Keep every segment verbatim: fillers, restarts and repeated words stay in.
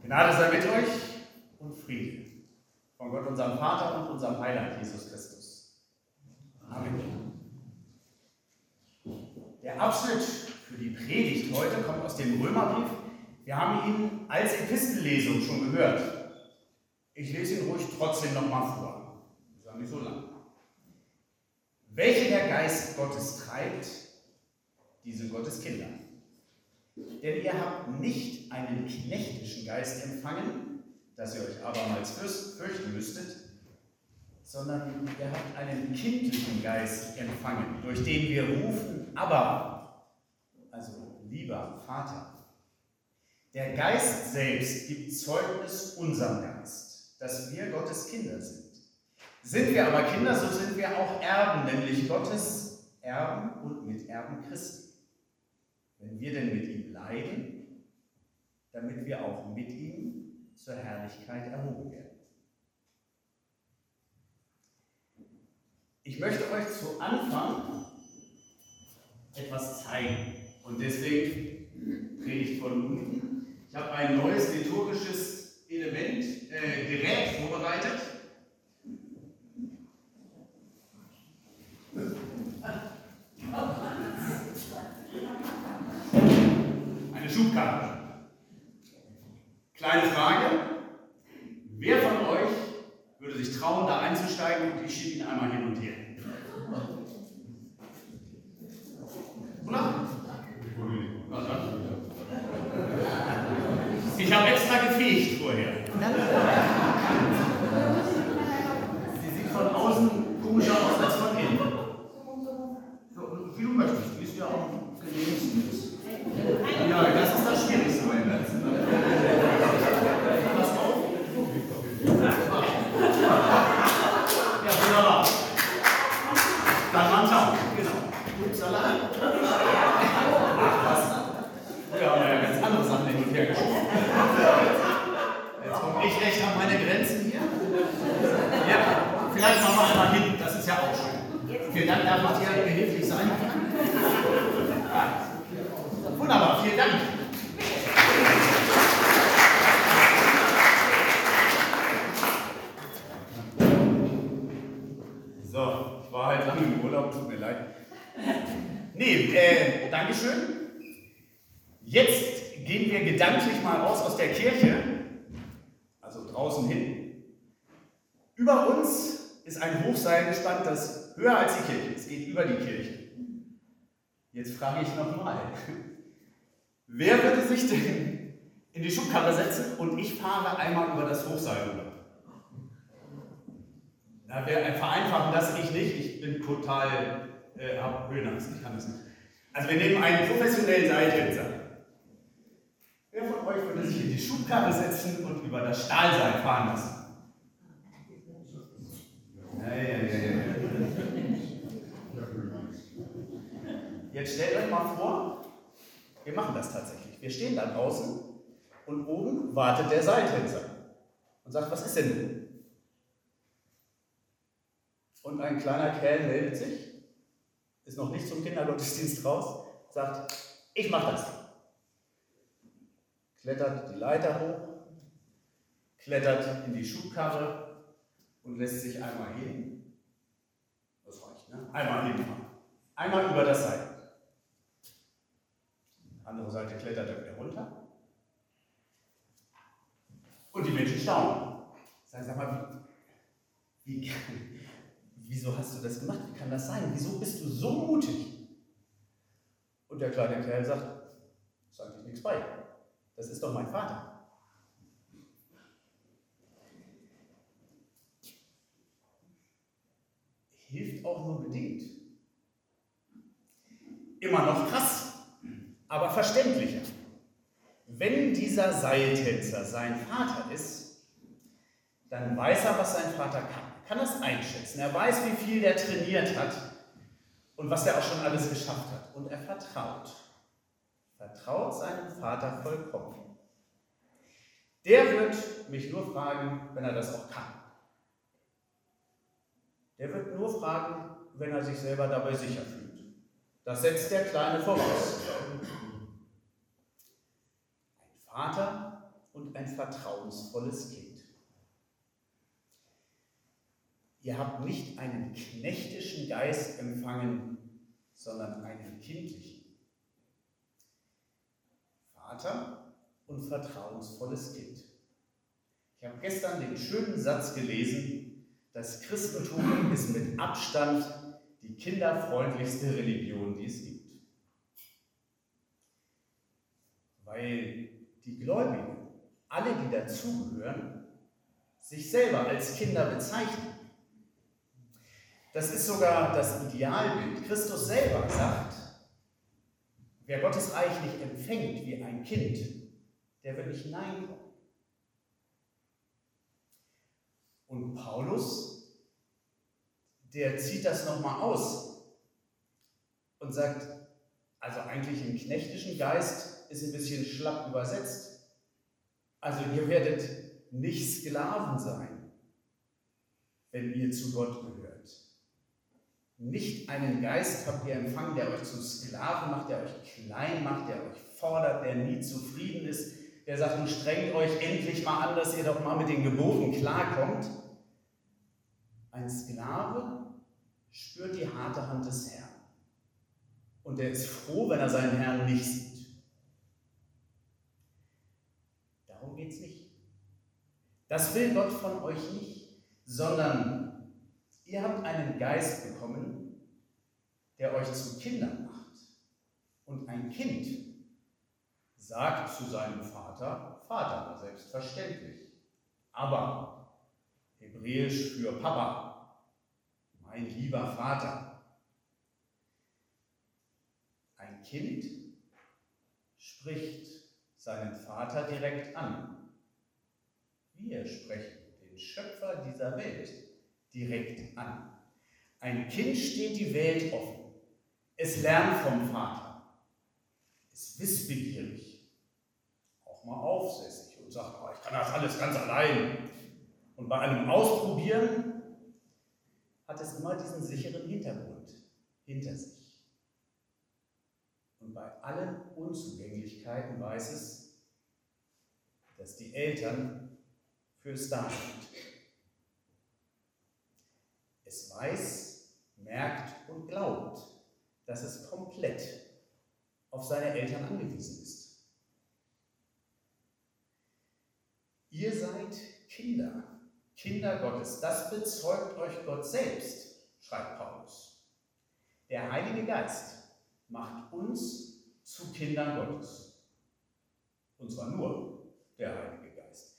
Gnade sei mit euch und Friede von Gott, unserem Vater und unserem Heiland, Jesus Christus. Amen. Der Abschnitt für die Predigt heute kommt aus dem Römerbrief. Wir haben ihn als Epistellesung schon gehört. Ich lese ihn ruhig trotzdem nochmal vor. Das ist ja nicht so lang. Welche der Geist Gottes treibt, diese Gottes Kinder. Denn ihr habt nicht einen knechtischen Geist empfangen, dass ihr euch abermals fürchten müsstet, sondern ihr habt einen kindlichen Geist empfangen, durch den wir rufen, aber, also lieber Vater. Der Geist selbst gibt Zeugnis unserem Geist, dass wir Gottes Kinder sind. Sind wir aber Kinder, so sind wir auch Erben, nämlich Gottes Erben und Miterben Christi. Wenn wir denn mit ihm leiden, damit wir auch mit ihm zur Herrlichkeit erhoben werden. Ich möchte euch zu Anfang etwas zeigen und deswegen Predigt von unten. Ich habe ein neues liturgisches Element, äh, Gerät vorbereitet. Eine Schubkarre. Kleine Frage. Wer von euch würde sich trauen, da einzusteigen und ich schiebe ihn einmal hin und her? Oder? Ich habe extra gefegt vorher. Sie sieht von außen komischer aus als von innen. So, wie du möchtest, wie es dir auch gelegentlich ist. Ja, das ist das Schwierigste bei dem Ganzen. Pass auf. Ja, wunderbar. Dann mal schauen. Genau. Gut, Salat. Ach, was? Ja, haben wir ja ganz andere Sachen hin und her geschoben. Jetzt komme ich echt an meine Grenzen hier. Ja, vielleicht machen wir einmal hin. Das ist ja auch schön. Vielen Dank, darf ich dir behilflich sein? Wunderbar, vielen Dank. So, ich war halt lange im Urlaub, tut mir leid. Nee, äh, Dankeschön. Jetzt gehen wir gedanklich mal raus aus der Kirche, also draußen hin. Über uns ist ein Hochseil gespannt, das höher als die Kirche ist, geht über die Kirche. Jetzt frage ich nochmal. Wer würde sich denn in die Schubkarre setzen und ich fahre einmal über das Hochseil rüber? Na, wir vereinfachen das ich nicht, ich bin total, äh, habe Höhenangst, ich kann das nicht. Also wir nehmen einen professionellen Seiltänzer. Wer von euch würde sich in die Schubkarre setzen und über das Stahlseil fahren lassen? Ja, ja, ja, ja. Jetzt stellt euch mal vor, wir machen das tatsächlich. Wir stehen da draußen und oben wartet der Seiltänzer und sagt, was ist denn nun? Und ein kleiner Kerl meldet sich, ist noch nicht zum Kindergottesdienst raus, sagt, ich mach das. Klettert die Leiter hoch, klettert in die Schubkarre und lässt sich einmal hin. Das reicht, ne? Einmal hinfahren. Einmal über das Seil. Andere Seite klettert er wieder runter. Und die Menschen staunen. Sagen, sag mal, wie, wie, wieso hast du das gemacht? Wie kann das sein? Wieso bist du so mutig? Und der kleine Kerl sagt, sag ich nichts bei. Das ist doch mein Vater. Hilft auch nur bedingt. Immer noch krass. Aber verständlicher. Wenn dieser Seiltänzer sein Vater ist, dann weiß er, was sein Vater kann. Er kann das einschätzen. Er weiß, wie viel er trainiert hat und was er auch schon alles geschafft hat. Und er vertraut. Vertraut seinem Vater vollkommen. Der wird mich nur fragen, wenn er das auch kann. Der wird nur fragen, wenn er sich selber dabei sicher fühlt. Das setzt der Kleine voraus. Ein Vater und ein vertrauensvolles Kind. Ihr habt nicht einen knechtischen Geist empfangen, sondern einen kindlichen. Vater und vertrauensvolles Kind. Ich habe gestern den schönen Satz gelesen, das Christentum ist mit Abstand die kinderfreundlichste Religion, die es gibt. Weil die Gläubigen, alle, die dazugehören, sich selber als Kinder bezeichnen. Das ist sogar das Idealbild. Christus selber sagt, wer Gottes Reich nicht empfängt wie ein Kind, der wird nicht hineinkommen. Und Paulus, der zieht das nochmal aus und sagt, also eigentlich im knechtischen Geist ist ein bisschen schlapp übersetzt. Also ihr werdet nicht Sklaven sein, wenn ihr zu Gott gehört. Nicht einen Geist habt ihr empfangen, der euch zu Sklaven macht, der euch klein macht, der euch fordert, der nie zufrieden ist, der sagt, nun strengt euch endlich mal an, dass ihr doch mal mit den Geboten klarkommt. Ein Sklave spürt die harte Hand des Herrn. Und er ist froh, wenn er seinen Herrn nicht sieht. Darum geht es nicht. Das will Gott von euch nicht, sondern ihr habt einen Geist bekommen, der euch zu Kindern macht. Und ein Kind sagt zu seinem Vater, Vater, war selbstverständlich. Aber hebräisch für Papa, mein lieber Vater. Ein Kind spricht seinen Vater direkt an. Wir sprechen den Schöpfer dieser Welt direkt an. Ein Kind steht die Welt offen. Es lernt vom Vater. Es ist wissbegierig. Auch mal aufsässig und sagt, oh, ich kann das alles ganz allein. Und bei allem Ausprobieren hat es immer diesen sicheren Hintergrund hinter sich. Und bei allen Unzugänglichkeiten weiß es, dass die Eltern für es da sind. Es weiß, merkt und glaubt, dass es komplett auf seine Eltern angewiesen ist. Ihr seid Kinder, Kinder Gottes. Das bezeugt euch Gott selbst, schreibt Paulus. Der Heilige Geist macht uns zu Kindern Gottes. Und zwar nur der Heilige Geist.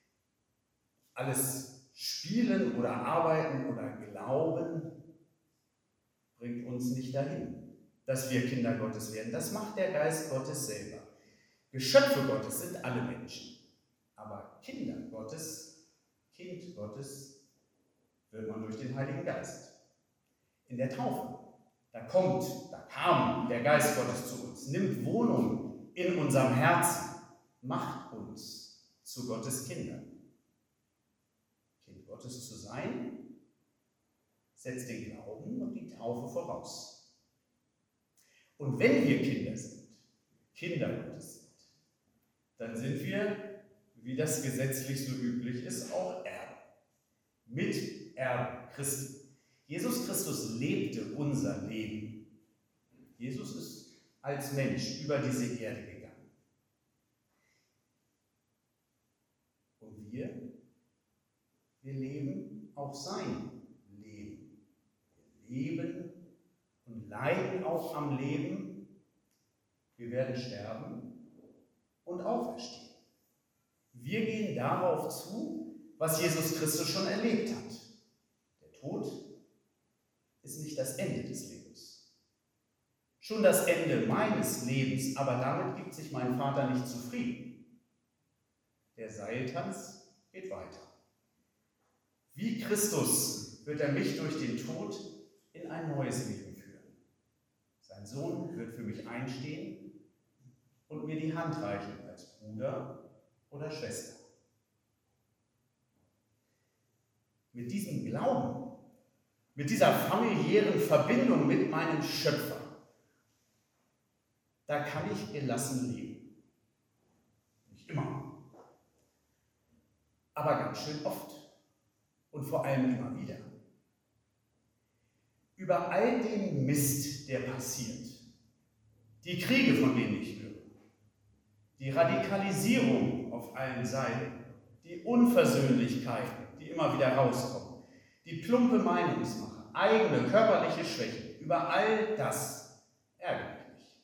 Alles Spielen oder Arbeiten oder Glauben bringt uns nicht dahin, dass wir Kinder Gottes werden. Das macht der Geist Gottes selber. Geschöpfe Gottes sind alle Menschen. Aber Kinder Gottes, Kind Gottes, wird man durch den Heiligen Geist. In der Taufe, da kommt, da kam der Geist Gottes zu uns, nimmt Wohnung in unserem Herzen, macht uns zu Gottes Kindern. Kind Gottes zu sein, setzt den Glauben und die Taufe voraus. Und wenn wir Kinder sind, Kinder Gottes sind, dann sind wir, wie das gesetzlich so üblich ist, auch Erben. Miterben Christi. Jesus Christus lebte unser Leben. Jesus ist als Mensch über diese Erde gegangen. Und wir, wir leben auch sein Leben. Wir leben und leiden auch am Leben. Wir werden sterben und auferstehen. Wir gehen darauf zu, was Jesus Christus schon erlebt hat. Der Tod ist nicht das Ende des Lebens. Schon das Ende meines Lebens, aber damit gibt sich mein Vater nicht zufrieden. Der Seiltanz geht weiter. Wie Christus wird er mich durch den Tod in ein neues Leben führen. Sein Sohn wird für mich einstehen und mir die Hand reichen als Bruder oder Schwester. Mit diesem Glauben, mit dieser familiären Verbindung mit meinem Schöpfer, da kann ich gelassen leben. Nicht immer, aber ganz schön oft und vor allem immer wieder. Über all den Mist, der passiert, die Kriege, von denen ich höre, die Radikalisierung auf allen Seiten, die Unversöhnlichkeiten, die immer wieder rauskommen, die plumpe Meinungsmache, eigene körperliche Schwäche, über all das ärgere ich mich.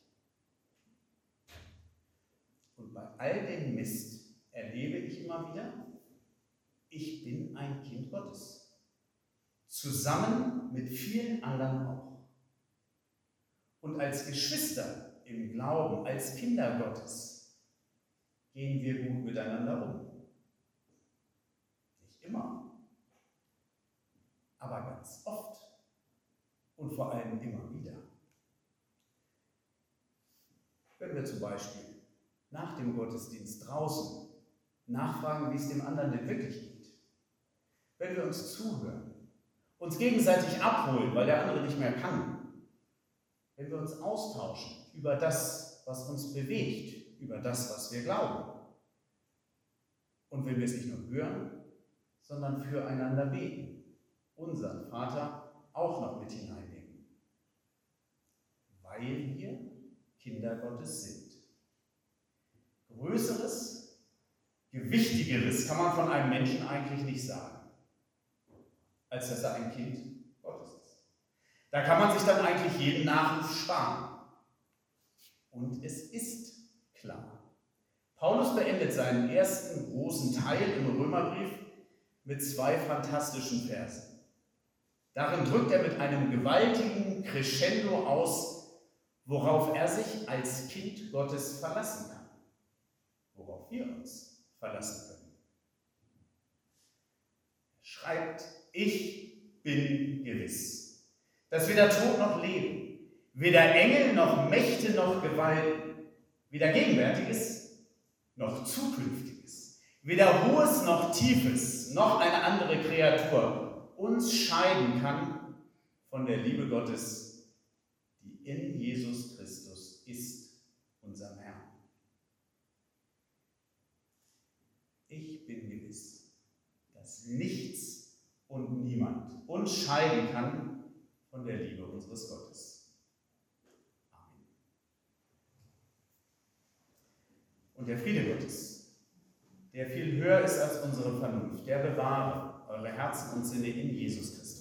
Und bei all dem Mist erlebe ich immer wieder, ich bin ein Kind Gottes. Zusammen mit vielen anderen auch. Und als Geschwister im Glauben, als Kinder Gottes, gehen wir gut miteinander um. Nicht immer, aber ganz oft und vor allem immer wieder. Wenn wir zum Beispiel nach dem Gottesdienst draußen nachfragen, wie es dem anderen denn wirklich geht, wenn wir uns zuhören, uns gegenseitig abholen, weil der andere nicht mehr kann, wenn wir uns austauschen über das, was uns bewegt, über das, was wir glauben, und wenn wir es nicht nur hören, sondern füreinander beten, unseren Vater auch noch mit hineinnehmen, weil wir Kinder Gottes sind. Größeres, Gewichtigeres kann man von einem Menschen eigentlich nicht sagen, als dass er ein Kind Gottes ist. Da kann man sich dann eigentlich jeden Nachruf sparen. Und es ist klar. Paulus beendet seinen ersten großen Teil im Römerbrief mit zwei fantastischen Versen. Darin drückt er mit einem gewaltigen Crescendo aus, worauf er sich als Kind Gottes verlassen kann. Worauf wir uns verlassen können. Er schreibt: Ich bin gewiss, dass weder Tod noch Leben, weder Engel noch Mächte noch Gewalten, weder Gegenwärtiges noch Zukünftiges, weder Hohes noch Tiefes, noch eine andere Kreatur uns scheiden kann von der Liebe Gottes, die in Jesus Christus ist, unserem Herrn. Ich bin gewiss, dass nichts und niemand uns scheiden kann von der Liebe unseres Gottes. Amen. Und der Friede Gottes, der viel höher ist als unsere Vernunft, der bewahre eure Herzen und Sinne in Jesus Christus.